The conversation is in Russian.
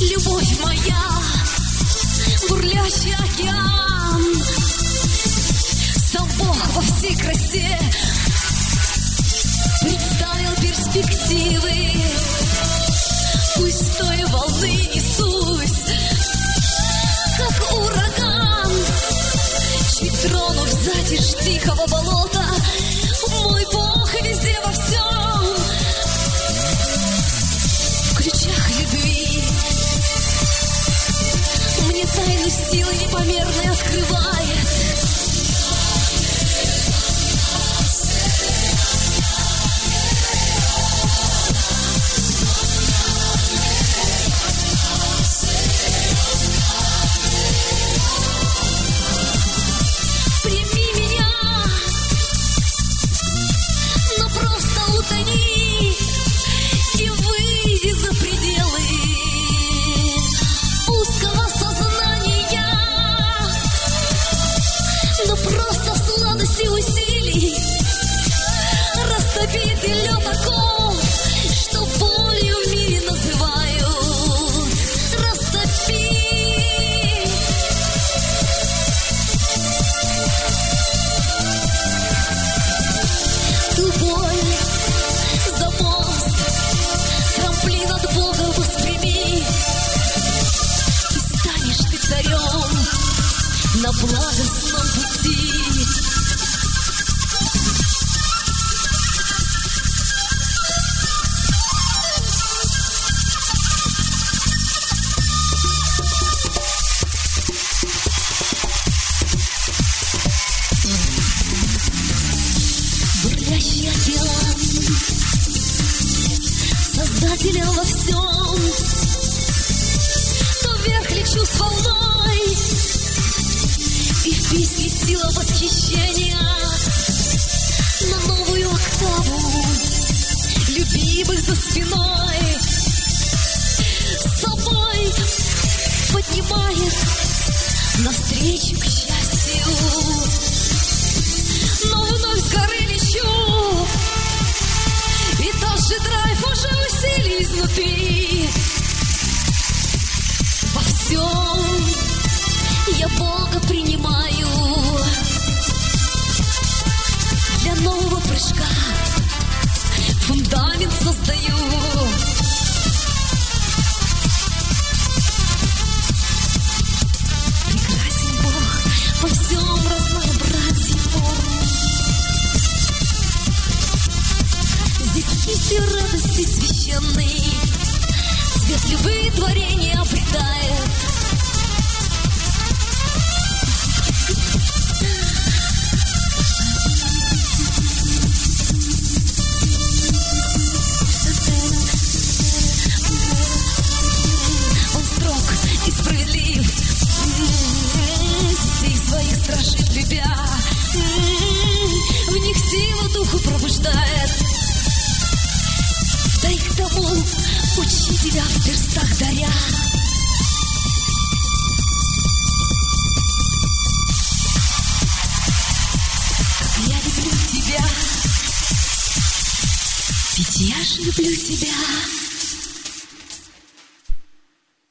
Любовь моя, бурлящий океан, сам Бог во всей красе представил перспективы. Пусть с той волны несусь, как ураган, чуть тронув затишь тихого болота. Мой Бог везде во всем, в ключах любви. Мне тайну силы непомерной открывает. Прими меня, но просто утони и выйди за пределы узкого сознания. Но просто в сладости усилий растопи ты лед оков, что болью в мире называют. Растопи. Ту боль за мост, трамплин от Бога восприми, и станешь ты царем на благостном пути. Бурлящий океан, Создателя во всем, то вверх лечу с волной, и в песне сила восхищения на новую октаву любимых за спиной. С собой поднимает навстречу к счастью. Но вновь с горы лечу, и тот же драйв уже усилий изнутри. Во всем я Бога принимаю. Для нового прыжка фундамент создаю. Прекрасен Бог во всем разнообразии форм. Здесь кистью радости священный цвет любые творения обретает. Он строг и справедлив, детей своих страшит любя, в них силу духу пробуждает. Дай к тому учителя в перстах даря. Я люблю тебя, ведь я ж люблю тебя.